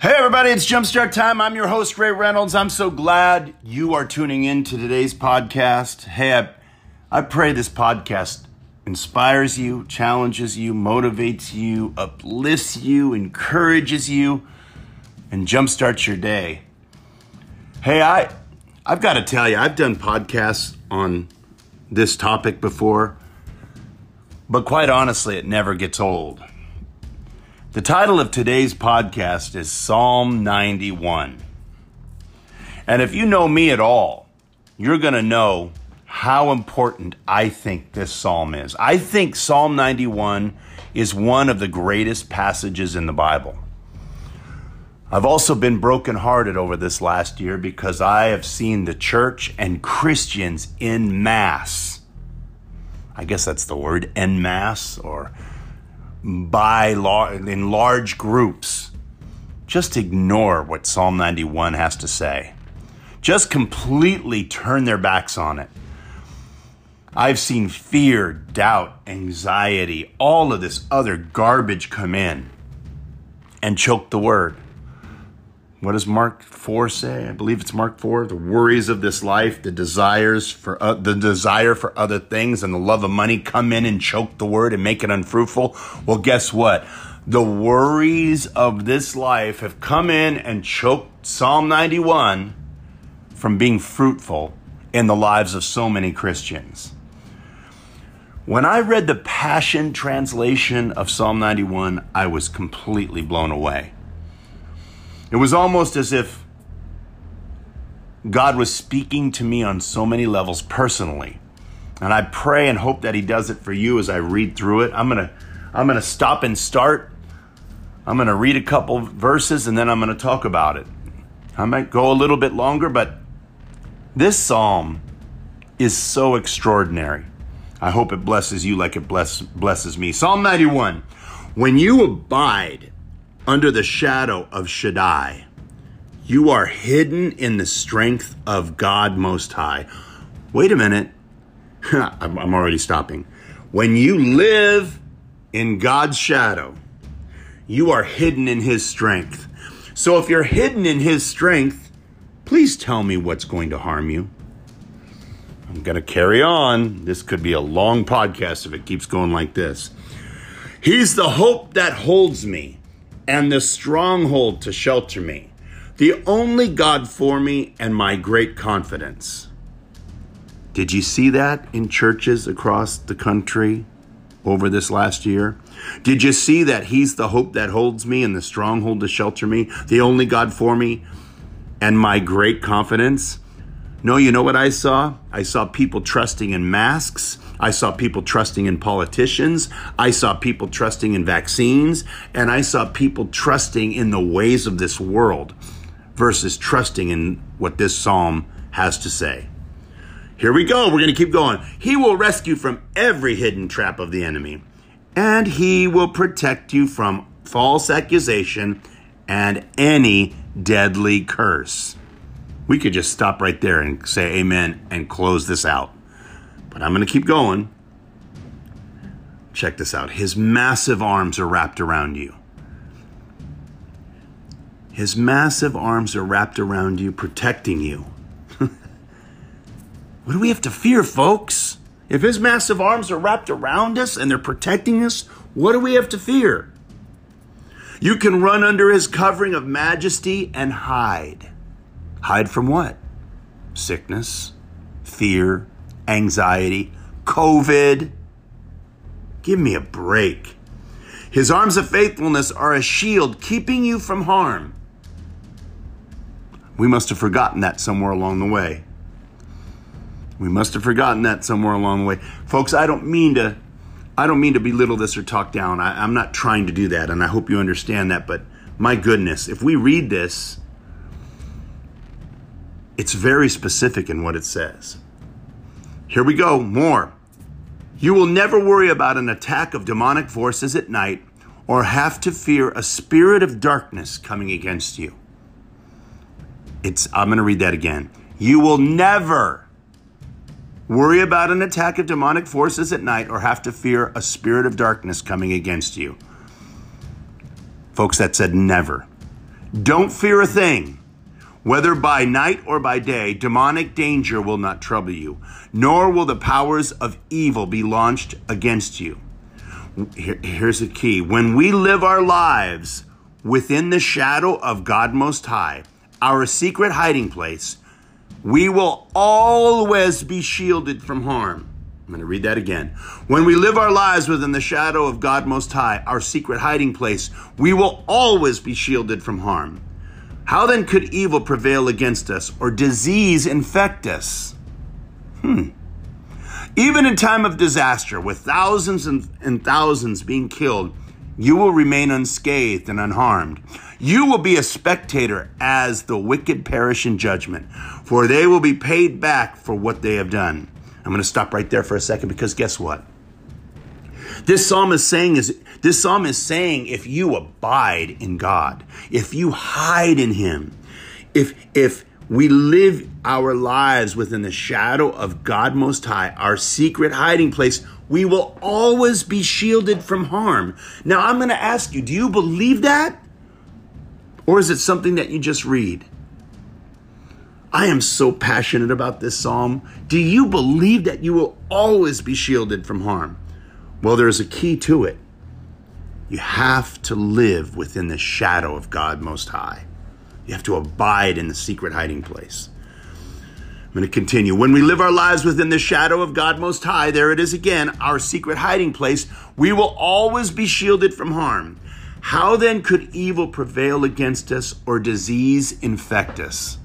Hey everybody, it's Jumpstart time. I'm your host, Ray Reynolds. I'm so glad you are tuning in to today's podcast. Hey, I pray this podcast inspires you, challenges you, motivates you, uplifts you, encourages you, and jumpstarts your day. Hey, I've got to tell you, I've done podcasts on this topic before, but quite honestly, it never gets old. The title of today's podcast is Psalm 91. And if you know me at all, you're going to know how important I think this psalm is. I think Psalm 91 is one of the greatest passages in the Bible. I've also been brokenhearted over this last year because I have seen the church and Christians en masse. I guess that's the word, en masse, or in large groups, just ignore what Psalm 91 has to say. Just completely turn their backs on it. I've seen fear, doubt, anxiety, all of this other garbage come in and choke the word. What does Mark 4 say? I believe it's Mark 4. The worries of this life, the desire for other things, and the love of money come in and choke the word and make it unfruitful. Well, guess what? The worries of this life have come in and choked Psalm 91 from being fruitful in the lives of so many Christians. When I read the Passion Translation of Psalm 91, I was completely blown away. It was almost as if God was speaking to me on so many levels personally. And I pray and hope that he does it for you as I read through it. I'm gonna stop and start. I'm gonna read a couple verses and then I'm gonna talk about it. I might go a little bit longer, but this psalm is so extraordinary. I hope it blesses you like it blesses me. Psalm 91. When you abide under the shadow of Shaddai, you are hidden in the strength of God Most High. Wait a minute. I'm already stopping. When you live in God's shadow, you are hidden in his strength. So if you're hidden in his strength, please tell me what's going to harm you. I'm going to carry on. This could be a long podcast if it keeps going like this. He's the hope that holds me and the stronghold to shelter me, the only God for me and my great confidence. Did you see that in churches across the country over this last year? Did you see that he's the hope that holds me and the stronghold to shelter me, the only God for me and my great confidence? No, you know what I saw? I saw people trusting in masks. I saw people trusting in politicians. I saw people trusting in vaccines. And I saw people trusting in the ways of this world versus trusting in what this psalm has to say. Here we go. We're going to keep going. He will rescue from every hidden trap of the enemy, and he will protect you from false accusation and any deadly curse. We could just stop right there and say amen and close this out. But I'm going to keep going. Check this out. His massive arms are wrapped around you. His massive arms are wrapped around you, protecting you. What do we have to fear, folks? If his massive arms are wrapped around us and they're protecting us, what do we have to fear? You can run under his covering of majesty and hide. Hide from what? Sickness, fear, anxiety, COVID. Give me a break. His arms of faithfulness are a shield keeping you from harm. We must have forgotten that somewhere along the way. Folks, I don't mean to belittle this or talk down. I'm not trying to do that, and I hope you understand that. But my goodness, if we read this, it's very specific in what it says. Here we go, more. You will never worry about an attack of demonic forces at night or have to fear a spirit of darkness coming against you. I'm going to read that again. You will never worry about an attack of demonic forces at night or have to fear a spirit of darkness coming against you. Folks, that said never. Don't fear a thing. Whether by night or by day, demonic danger will not trouble you, nor will the powers of evil be launched against you. Here's the key. When we live our lives within the shadow of God Most High, our secret hiding place, we will always be shielded from harm. I'm going to read that again. When we live our lives within the shadow of God Most High, our secret hiding place, we will always be shielded from harm. How then could evil prevail against us or disease infect us? Even in time of disaster, with thousands and thousands being killed, you will remain unscathed and unharmed. You will be a spectator as the wicked perish in judgment, for they will be paid back for what they have done. I'm going to stop right there for a second, because guess what? This psalm is saying if you abide in God, if you hide in him, if we live our lives within the shadow of God Most High, our secret hiding place, we will always be shielded from harm. Now, I'm going to ask you, do you believe that? Or is it something that you just read? I am so passionate about this psalm. Do you believe that you will always be shielded from harm? Well, there's a key to it. You have to live within the shadow of God Most High. You have to abide in the secret hiding place. I'm going to continue. When we live our lives within the shadow of God Most High, there it is again, our secret hiding place, we will always be shielded from harm. How then could evil prevail against us or disease infect us?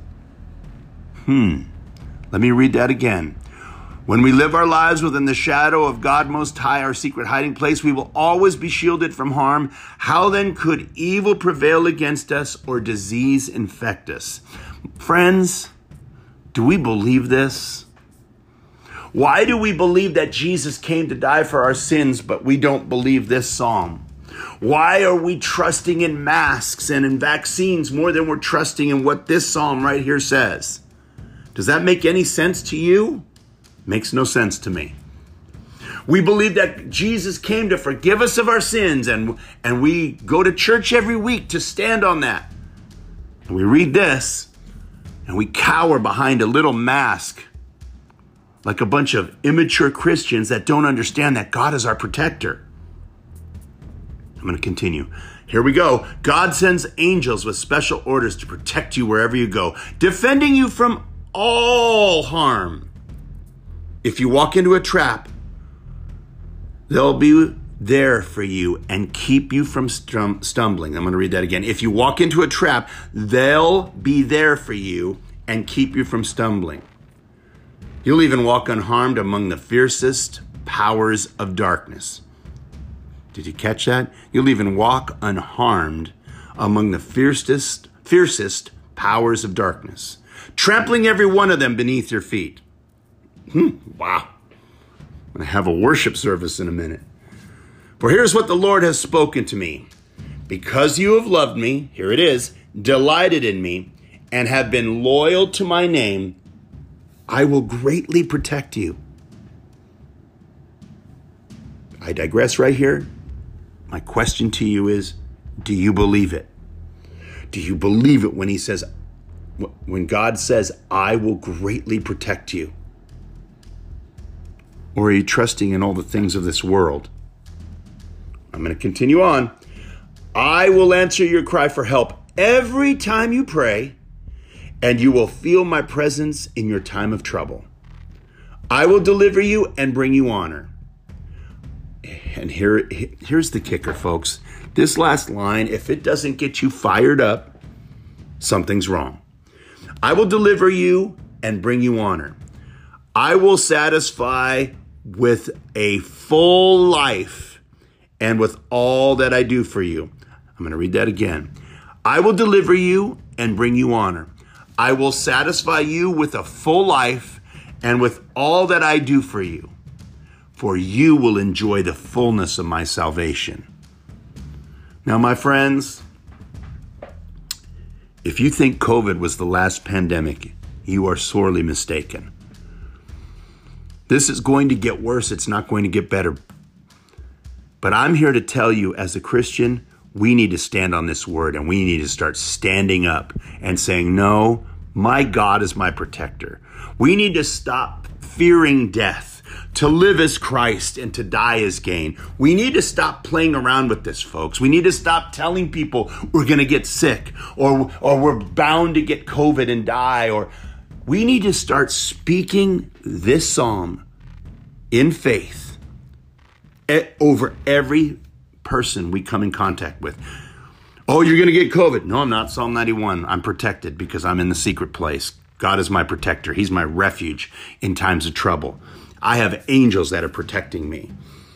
Let me read that again. When we live our lives within the shadow of God Most High, our secret hiding place, we will always be shielded from harm. How then could evil prevail against us or disease infect us? Friends, do we believe this? Why do we believe that Jesus came to die for our sins, but we don't believe this psalm? Why are we trusting in masks and in vaccines more than we're trusting in what this psalm right here says? Does that make any sense to you? Makes no sense to me. We believe that Jesus came to forgive us of our sins, and we go to church every week to stand on that. And we read this, and we cower behind a little mask like a bunch of immature Christians that don't understand that God is our protector. I'm going to continue. Here we go. God sends angels with special orders to protect you wherever you go, defending you from all harm. If you walk into a trap, they'll be there for you and keep you from stumbling. I'm going to read that again. If you walk into a trap, they'll be there for you and keep you from stumbling. You'll even walk unharmed among the fiercest powers of darkness. Did you catch that? You'll even walk unharmed among the fiercest powers of darkness, trampling every one of them beneath your feet. Wow. I'm going to have a worship service in a minute. For here's what the Lord has spoken to me. Because you have loved me, here it is, delighted in me, and have been loyal to my name, I will greatly protect you. I digress right here. My question to you is, do you believe it? Do you believe it when God says, I will greatly protect you? Or are you trusting in all the things of this world? I'm going to continue on. I will answer your cry for help every time you pray, and you will feel my presence in your time of trouble. I will deliver you and bring you honor. And here's the kicker, folks. This last line, if it doesn't get you fired up, something's wrong. I will deliver you and bring you honor. I will satisfy with a full life and with all that I do for you. I'm going to read that again. I will deliver you and bring you honor. I will satisfy you with a full life and with all that I do for you, for you will enjoy the fullness of my salvation. Now, my friends, if you think COVID was the last pandemic, you are sorely mistaken. This is going to get worse. It's not going to get better. But I'm here to tell you, as a Christian, we need to stand on this word, and we need to start standing up and saying, no, my God is my protector. We need to stop fearing death. To live as Christ and to die as gain. We need to stop playing around with this, folks. We need to stop telling people we're going to get sick or we're bound to get COVID and die. Or we need to start speaking this psalm in faith over every person we come in contact with. Oh, you're going to get COVID. No, I'm not. Psalm 91. I'm protected because I'm in the secret place. God is my protector. He's my refuge in times of trouble. I have angels that are protecting me.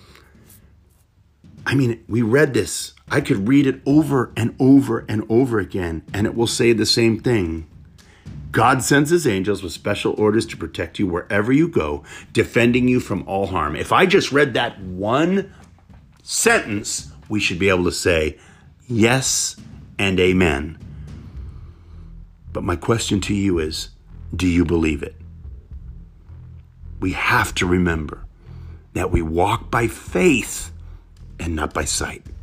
I mean, we read this. I could read it over and over and over again, and it will say the same thing. God sends his angels with special orders to protect you wherever you go, defending you from all harm. If I just read that one sentence, we should be able to say yes and amen. But my question to you is, do you believe it? We have to remember that we walk by faith and not by sight.